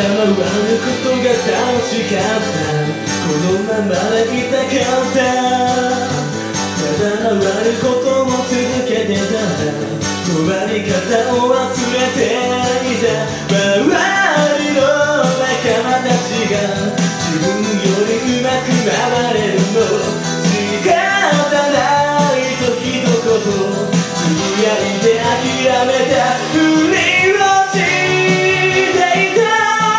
ることが楽しかった、このままでいたかった。ただ回ることも続けてたら、止まり方を忘れていた。周りの仲間たちが自分よりうまく回れるの仕方ないと一言つぶやいて諦めたふりをしていた。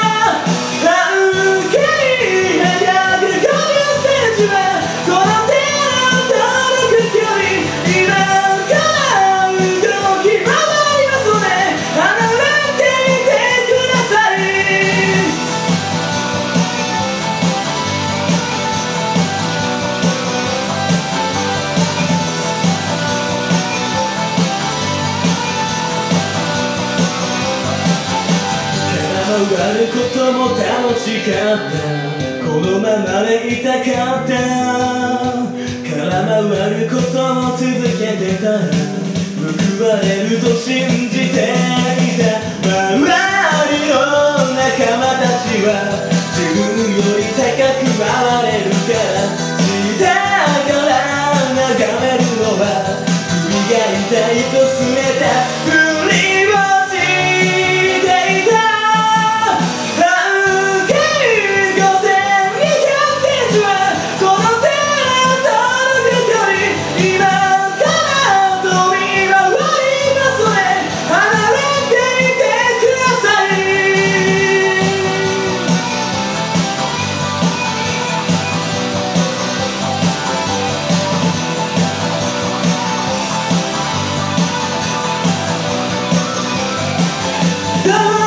回ることも楽しかった、このままでいたかった。空回ることも続けてたら報われると信じていた。周りの仲間たちは自分より高く回れるから下から眺めるのは首が痛いと拗ねたふりをどうも